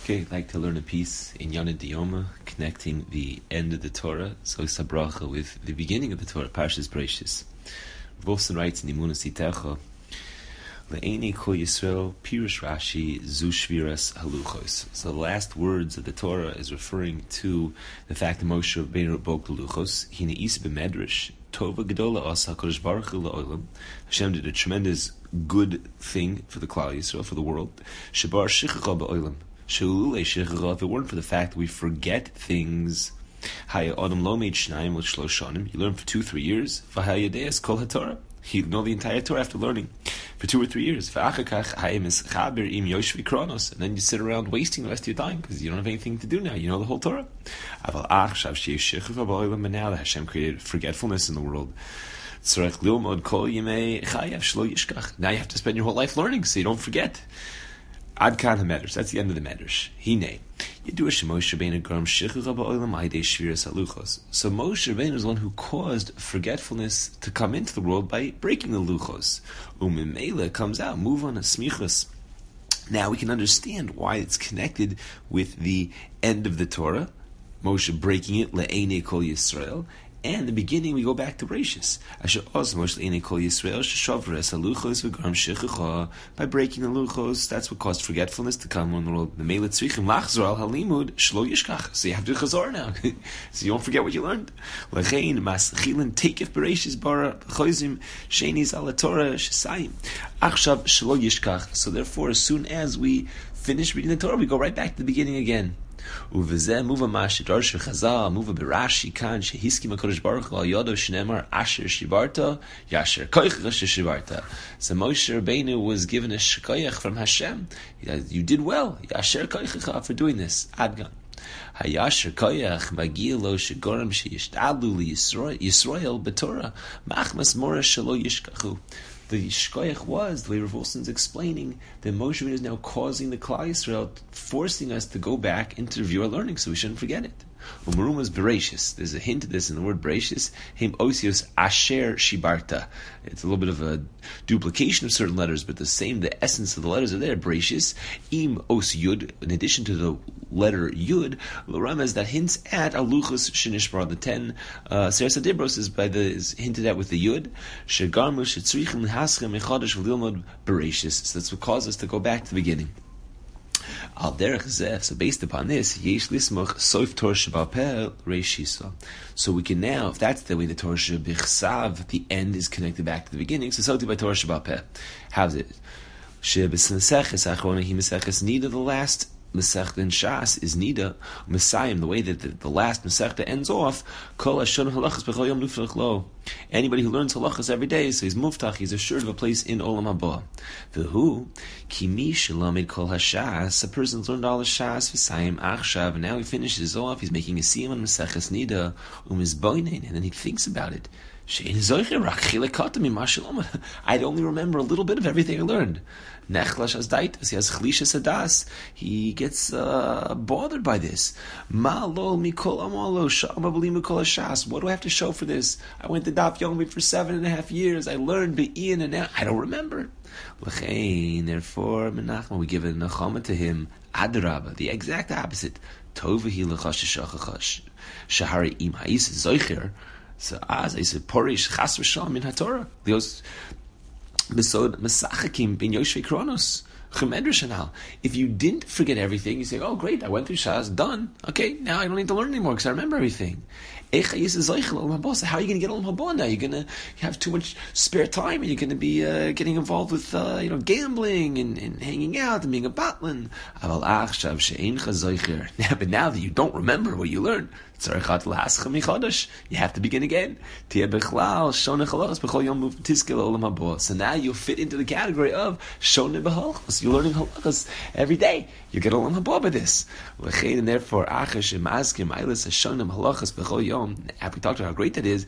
Okay, I'd like to learn a piece in Yana Dioma connecting the end of the Torah, so it's a bracha, with the beginning of the Torah, Parshas Bereishis. Wolfson writes in Imunas Itecha, Le'enei Kol Yisrael, Pirush Rashi, Zu Shviras Haluchos. So the last words of the Torah is referring to the fact that Moshe Rabbeinu broke the Luchos. Hine Is B'Medrash, Tova Gedola Asa HaKadosh Baruch Hu La'olam. Hashem did a tremendous good thing for the Klal Yisrael, for the world. Shebar Shichacha Ba'olam. If it weren't for the fact that we forget things, you learn for 2-3 years. You know the entire Torah after learning for 2 or 3 years. And then you sit around wasting the rest of your time because you don't have anything to do now. You know the whole Torah. But now that Hashem created forgetfulness in the world, now you have to spend your whole life learning so you don't forget. Ad kan HaMedrash. That's the end of the Medrash. Hine. So Moshe Rabbeinu is the one who caused forgetfulness to come into the world by breaking the luchos. Umimela comes out, move on a smichos. Now we can understand why it's connected with the end of the Torah, Moshe breaking it, le'enei kol Yisrael. And the beginning, we go back to Bereishis. By breaking the luchos, that's what caused forgetfulness to come on the world. So you have to chazor now, so you don't forget what you learned. So therefore, as soon as we finish reading the Torah, we go right back to the beginning again. Uveze muva mashidar shechazal muva berashi kan shehiskim HaKadosh Baruch Hu al yodo shneimar asher shibarta yasher koich asher shibarta. So Moshe Rabbeinu was given a shkoyach from Hashem. You did well, yasher koichecha, for doing this. Adgan. Hayasher koyach magiya lo shegoram sheyishtadlu liyisrael b'Torah machmas mora shelo yishkachu. The shkoyach was, the way Rav Wilson's explaining, that Moshe Rabbeinu is now causing the Klal Yisrael, forcing us to go back and to review our learning, so we shouldn't forget it. Umaruma's Bereishis. There's a hint of this in the word Bereishis. Hem osios asher shibarta. It's a little bit of a duplication of certain letters, but the essence of the letters are there. Bereishis. Im os yud. In addition to the letter yud, l'ramaz that hints at aluchos shenishbar. The 10 Seres Adibros is hinted at with the yud. Shegarmu shetzrichim l'haschem echadash v'lilmod Bereishis. So that's what caused us to go back to the beginning. Al derech zeh. So based upon this, yesh lismoch soif Torah shebal peh reishisa. So we can now, if that's the way the Torah shebichsav, the end is connected back to the beginning. So by Torah shebal peh. How's it? Shebesneseches achrona hi meseches nida. The last Masechta in Shas is Nida Messiah. The way that the last Masechta ends off, Kol Hashon Halachas B'chol Yom Nufrach Lo. Anybody who learns Halachas every day, so he's muftach, he's assured of a place in Olam Haba. V'hu Kimi Shelamed Kol Hashas. A person's learned all the Shas V'sayim Achshav, and now he finishes off. He's making a siyum on Maseches Nida Umizboinen, and then he thinks about it. I'd only remember a little bit of everything I learned. Nechlash as daitas, he has chlishas adas. He gets bothered by this. What do I have to show for this? I went to Daf Yomi for 7.5 years. I learned be'in, and now I don't remember. Therefore, Menachem, we give a nachama to him. Adrabah, the exact opposite. Tovahi l'chash shahari im ha'is zoicher. So as I said, Porish Chas V'Shalom in HaTorah. Those Besod Mesachakim bin Yoshvei Kronos. If you didn't forget everything, you say, "Oh, great! I went through Shas, done. Okay, now I don't need to learn anymore because I remember everything." How are you going to get Olam Haba now? You're going to have too much spare time, and you're going to be getting involved with gambling and hanging out and being a batlin. But now that you don't remember what you learned, you have to begin again. So now you'll fit into the category of Shoneh B'Halachos. You're learning halachas every day. You get Olam Haba by this. And therefore, we talked about how great that is.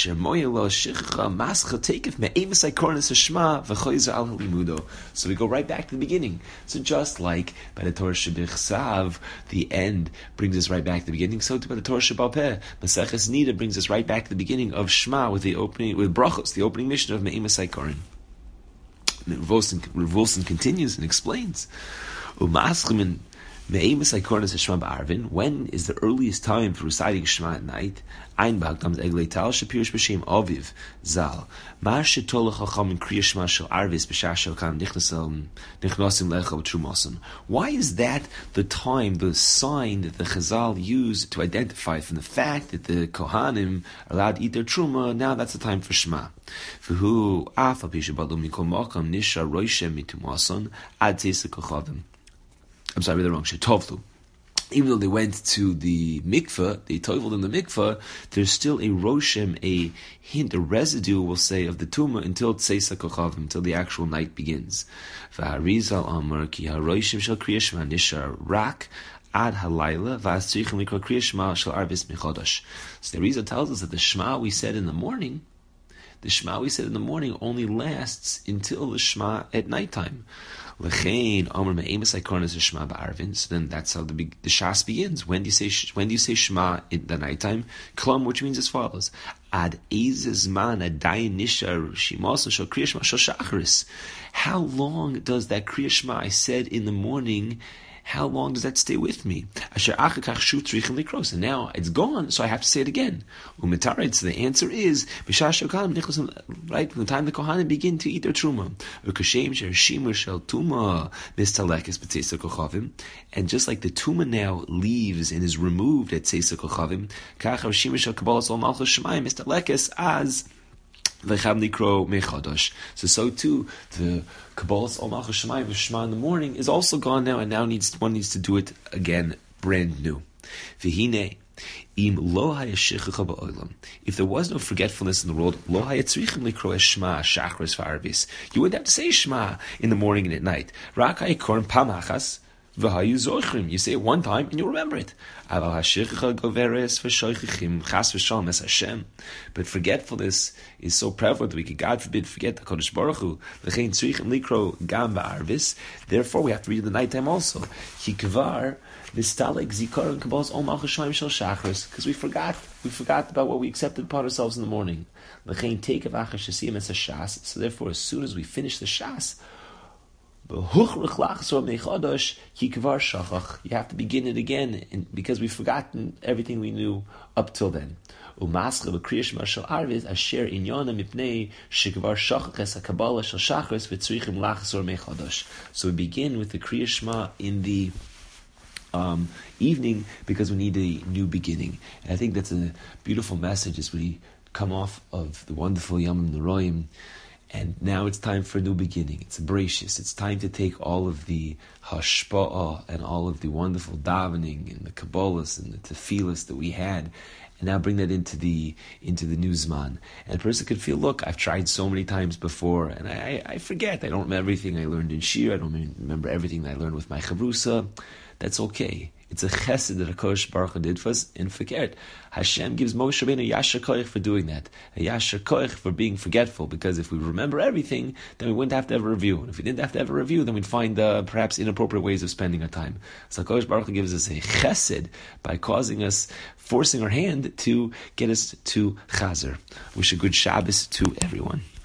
So we go right back to the beginning. So just like by the Torah Shebichsav, the end brings us right back to the beginning, so too by the Torah Shebal Peh, Maseches Nida brings us right back to the beginning of Shema with Brachos, the opening mission of Me'emes HaKorin. Rav Wilson continues and explains. When is the earliest time for reciting Shema at night? Ein Bagdam Eglei Tal Shapirish B'Shem Aviv Zal. Mar Shetol Chacham in Kriya Shema Shel Arvis B'Shashel Kan Nichnasim Lecha B'Trumasim. Why is that the time, the sign that the Chazal used to identify from the fact that the Kohanim are allowed to eat their Truma? Now that's the time for Shema. V'hu Afa Pishabalu Mikol Makam Nisha Roishem Mitumason Ad Tzesa Kochavim. I'm sorry, I read the wrong shit. Tovlu. Even though they went to the mikveh, they toveled in the mikveh, there's still a roshem, a hint, a residue, we'll say, of the tumah until tzeisa kochavim, until the actual night begins. V'harizal amar ki haroshim shel kriya shema nishar rak ad halayla v'astzrichim likra kriya shema shel arvis mechodosh. So the Rizal tells us that the shema we said in the morning, only lasts until the shema at nighttime. So then that's how the Shas begins. When do you say Shema in the nighttime? Klum, which means as follows: Ad ezezman adayin nishar shimasa shel kriya shema shel shacharis. How long does that kriya shema I said in the morning? How long does that stay with me? And now it's gone, so I have to say it again. So the answer is, right from the time the Kohanim begin to eat their truma. And just like the tuma now leaves and is removed at Tzeisa Kochavim, so too the Kabbalas Ol Malchus Shemayim Shema in the morning is also gone now, and now one needs to do it again, brand new. V'hinei im lo hayashichacha ba'olam. If there was no forgetfulness in the world, lo hayatzrichim likro Shema shachris v'arvis. You wouldn't have to say Shema in the morning and at night. Rak hayikorn pamachas. You say it one time and you'll remember it. But forgetfulness is so prevalent that we could, God forbid, forget the Kodesh Baruch Hu. Therefore, we have to read in the nighttime also. Because we forgot about what we accepted upon ourselves in the morning. So therefore, as soon as we finish the Shas, you have to begin it again, because we've forgotten everything we knew up till then. So we begin with the Kriya Shema in the evening, because we need a new beginning. And I think that's a beautiful message as we come off of the wonderful Yom Noraim. And now it's time for a new beginning. It's a Bereshis. It's time to take all of the hashpa'ah and all of the wonderful davening and the kabbalas and the tefillas that we had, and now bring that into the new Zman. And a person could feel, look, I've tried so many times before, and I forget. I don't remember everything I learned in Shir. I don't remember everything that I learned with my chavrusa. That's okay. It's a chesed that HaKadosh Baruch Hu did for us, and forget. Hashem gives Moshe Rabbeinu a yasher koich for doing that, a yasher koich for being forgetful, because if we remember everything, then we wouldn't have to have a review. And if we didn't have to have a review, then we'd find perhaps inappropriate ways of spending our time. So HaKadosh Baruch Hu gives us a chesed by forcing our hand to get us to Chazer. Wish a good Shabbos to everyone.